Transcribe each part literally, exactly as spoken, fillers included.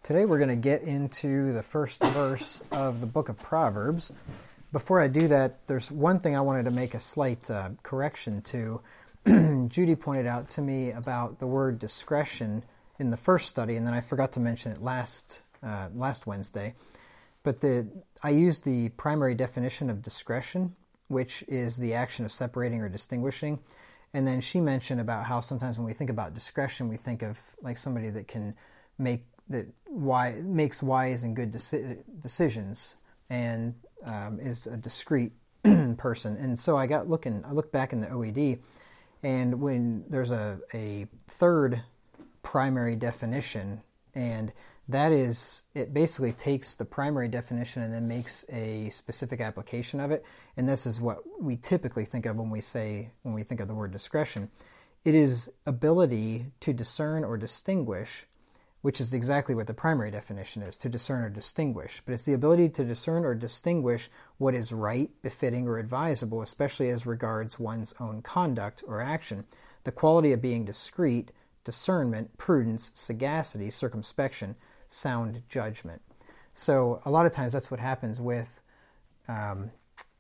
today we're going to get into the first verse of the book of Proverbs. Before I do that, there's one thing I wanted to make a slight uh, correction to. Judy pointed out to me about the word discretion in the first study, and then I forgot to mention it last uh, last Wednesday. But the I used the primary definition of discretion, which is the action of separating or distinguishing. And then she mentioned about how sometimes when we think about discretion, we think of like somebody that can make that wise, makes wise and good deci- decisions, and um, is a discreet person. And so I got looking. I looked back in the O E D, and when there's a a third primary definition, and that is, it basically takes the primary definition and then makes a specific application of it. And this is what we typically think of when we say, when we think of the word discretion. It is ability to discern or distinguish, which is exactly what the primary definition is, to discern or distinguish. But it's the ability to discern or distinguish what is right, befitting, or advisable, especially as regards one's own conduct or action. The quality of being discreet, discernment, prudence, sagacity, circumspection, sound judgment. So a lot of times that's what happens with um,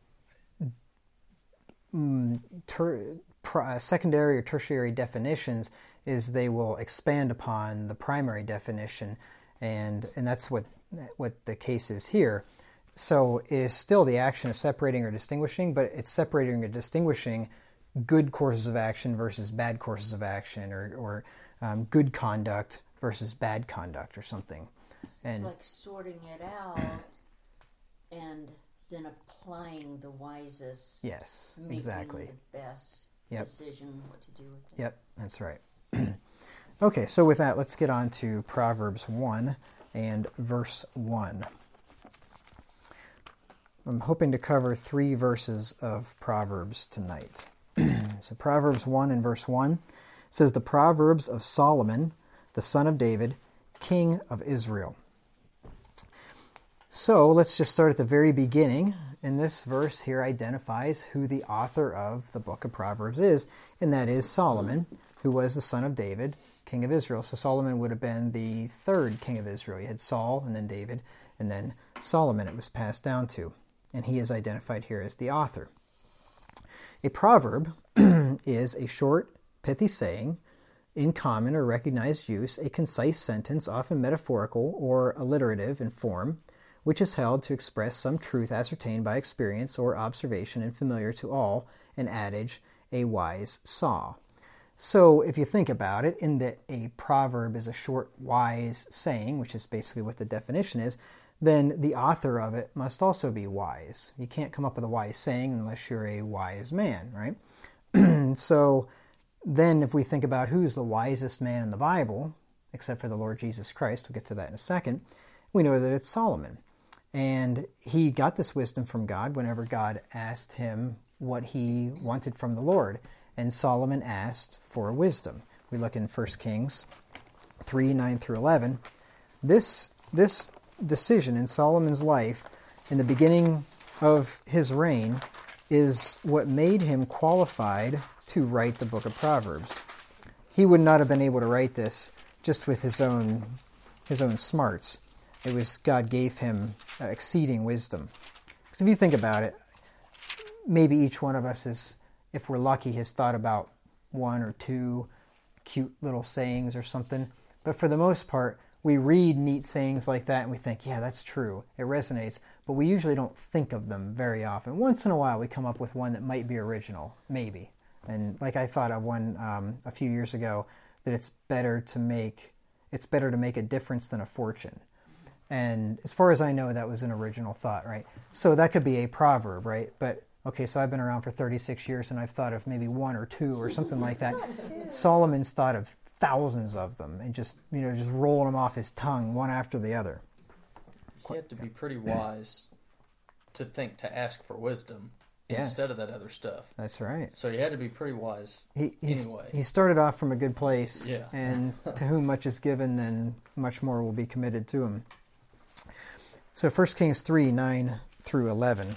ter- pr- secondary or tertiary definitions, is they will expand upon the primary definition, and and that's what what the case is here. So it is still the action of separating or distinguishing, but it's separating or distinguishing good courses of action versus bad courses of action, or, or um, good conduct versus bad conduct or something. And it's like sorting it out and then applying the wisest. Yes, making exactly. the best Yep. decision what to do with it. Yep, that's right. Okay, so with that, let's get on to Proverbs one and verse one. I'm hoping to cover three verses of Proverbs tonight. So Proverbs one and verse one says, "The Proverbs of Solomon, the son of David, king of Israel." So let's just start at the very beginning. And this verse here identifies who the author of the book of Proverbs is, and that is Solomon, who was the son of David, king of Israel. So Solomon would have been the third king of Israel. You had Saul, and then David, and then Solomon it was passed down to. And he is identified here as the author. A proverb is a short, pithy saying, in common or recognized use, a concise sentence, often metaphorical or alliterative in form, which is held to express some truth ascertained by experience or observation and familiar to all, an adage, a wise saw. So if you think about it, in that a proverb is a short, wise saying, which is basically what the definition is, then the author of it must also be wise. You can't come up with a wise saying unless you're a wise man, right? So then if we think about who's the wisest man in the Bible, except for the Lord Jesus Christ, we'll get to that in a second, we know that it's Solomon. And he got this wisdom from God whenever God asked him what he wanted from the Lord. And Solomon asked for wisdom. We look in First Kings three, nine through eleven. This, this decision in Solomon's life, in the beginning of his reign, is what made him qualified to write the book of Proverbs. He would not have been able to write this just with his own his own smarts. It was God gave him uh, exceeding wisdom. Because if you think about it, maybe each one of us is, if we're lucky, has thought about one or two cute little sayings or something. But for the most part, we read neat sayings like that and we think, yeah, that's true. It resonates. But we usually don't think of them very often. Once in a while, we come up with one that might be original, maybe. And like I thought of one um, a few years ago, that it's better to make it's better to make a difference than a fortune. And as far as I know, that was an original thought, right? So that could be a proverb, right? But okay, so I've been around for thirty-six years and I've thought of maybe one or two or something like that. Solomon's thought of thousands of them and just, you know, just rolling them off his tongue one after the other. You have to be pretty wise to think to ask for wisdom yeah. instead of that other stuff. That's right. So you had to be pretty wise he, anyway. He started off from a good place, yeah. and to whom much is given, then much more will be committed to him. So First Kings three, nine through eleven.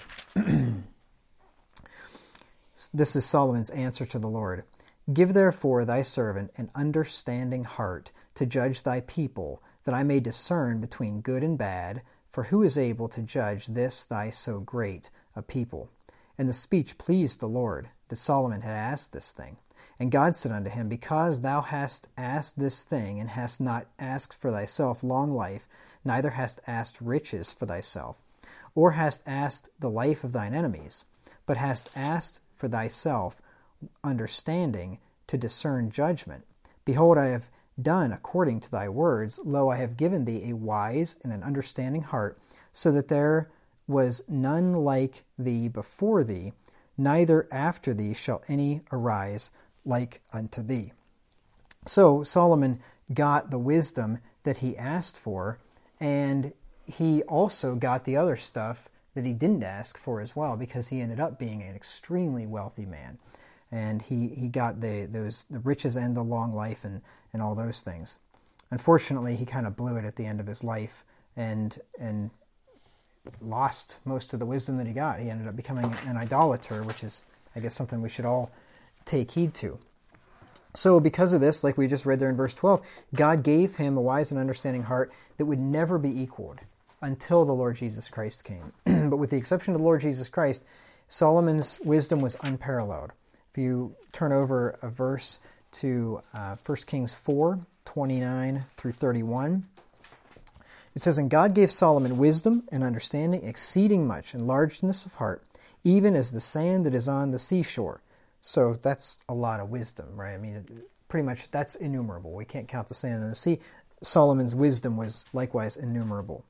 This is Solomon's answer to the Lord. "Give therefore thy servant an understanding heart to judge thy people, that I may discern between good and bad, for who is able to judge this thy so great a people? And the speech pleased the Lord, that Solomon had asked this thing. And God said unto him, Because thou hast asked this thing, and hast not asked for thyself long life, neither hast asked riches for thyself, or hast asked the life of thine enemies, but hast asked for thyself understanding to discern judgment. Behold, I have done according to thy words. Lo, I have given thee a wise and an understanding heart, so that there was none like thee before thee, neither after thee shall any arise like unto thee. So Solomon got the wisdom that he asked for, and he also got the other stuff that he didn't ask for as well, because he ended up being an extremely wealthy man. And he, he got the those the riches and the long life and, and all those things. Unfortunately, he kind of blew it at the end of his life and and lost most of the wisdom that he got. He ended up becoming an idolater, which is, I guess, something we should all take heed to. So because of this, like we just read there in verse twelve, God gave him a wise and understanding heart that would never be equaled until the Lord Jesus Christ came. But with the exception of the Lord Jesus Christ, Solomon's wisdom was unparalleled. If you turn over a verse to uh, First Kings four, twenty-nine through thirty-one, it says, And God gave Solomon wisdom and understanding exceeding much, and largeness of heart, even as the sand that is on the seashore. So that's a lot of wisdom, right? I mean, pretty much that's innumerable. We can't count the sand in the sea. Solomon's wisdom was likewise innumerable.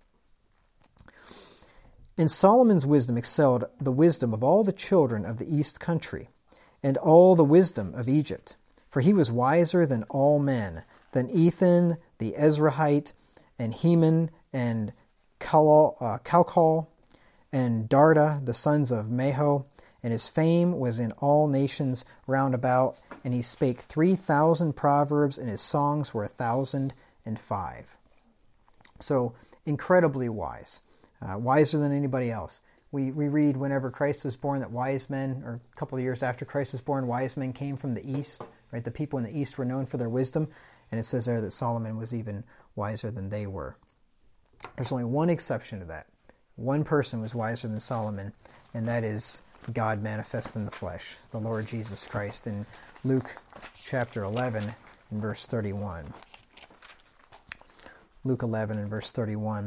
And Solomon's wisdom excelled the wisdom of all the children of the east country, and all the wisdom of Egypt. For he was wiser than all men, than Ethan the Ezrahite, and Heman, and Calcol, and Darda, the sons of Maho. And his fame was in all nations round about, and he spake three thousand proverbs, and his songs were a thousand and five. So, incredibly wise. Uh, wiser than anybody else. We we read whenever Christ was born that wise men, or a couple of years after Christ was born, wise men came from the east, right? The people in the east were known for their wisdom, and it says there that Solomon was even wiser than they were. There's only one exception to that. One person was wiser than Solomon, and that is God manifest in the flesh, the Lord Jesus Christ, in Luke chapter eleven and verse thirty-one. Luke eleven and verse thirty-one.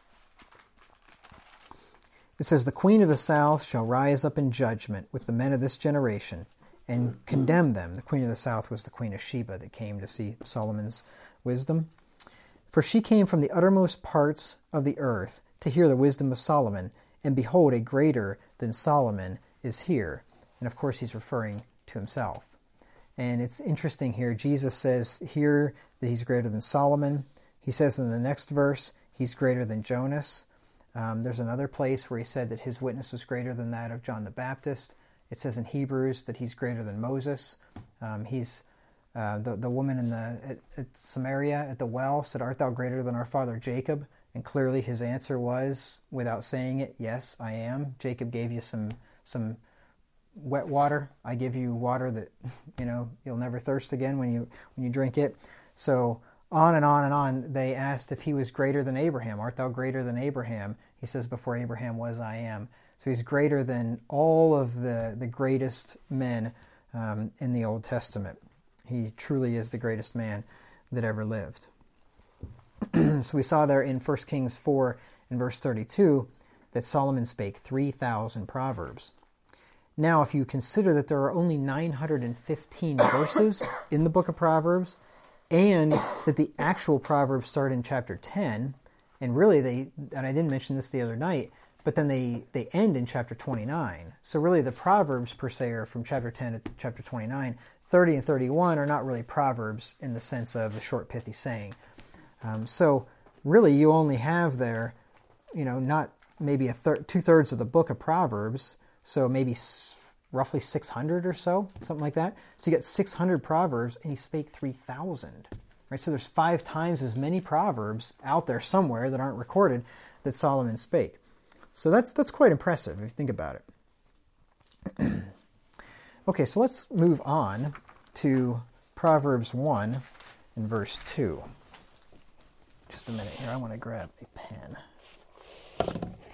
It says, The queen of the south shall rise up in judgment with the men of this generation, and condemn them. The queen of the south was the queen of Sheba that came to see Solomon's wisdom. For she came from the uttermost parts of the earth to hear the wisdom of Solomon, and behold, a greater than Solomon is here. And of course he's referring to himself. And it's interesting here, Jesus says here that he's greater than Solomon. He says in the next verse, he's greater than Jonas. Um, there's another place where he said that his witness was greater than that of John the Baptist. It says in Hebrews that he's greater than Moses. Um, he's uh, the the woman in the at, at Samaria at the well said, Art thou greater than our father Jacob? And clearly his answer was, without saying it, yes, I am. Jacob gave you some some wet water. I give you water that, you know, you'll never thirst again when you when you drink it. So on and on and on, they asked if he was greater than Abraham. Art thou greater than Abraham? He says, before Abraham was, I am. So he's greater than all of the, the greatest men um, in the Old Testament. He truly is the greatest man that ever lived. So we saw there in First Kings four and verse thirty-two that Solomon spake three thousand proverbs. Now, if you consider that there are only nine hundred fifteen verses in the book of Proverbs, and that the actual Proverbs start in chapter ten, and really they, and I didn't mention this the other night, but then they, they end in chapter twenty-nine. So really the Proverbs per se are from chapter ten to chapter twenty-nine. thirty and thirty-one are not really Proverbs in the sense of the short pithy saying. Um, so really you only have there, you know, not maybe a thir- two-thirds of the book of Proverbs, so maybe s- roughly six hundred or so, something like that. So you get six hundred Proverbs, and he spake three thousand. Right? So there's five times as many Proverbs out there somewhere that aren't recorded that Solomon spake. So that's that's quite impressive if you think about it. Okay, so let's move on to Proverbs one and verse two. Just a minute here. I want to grab a pen.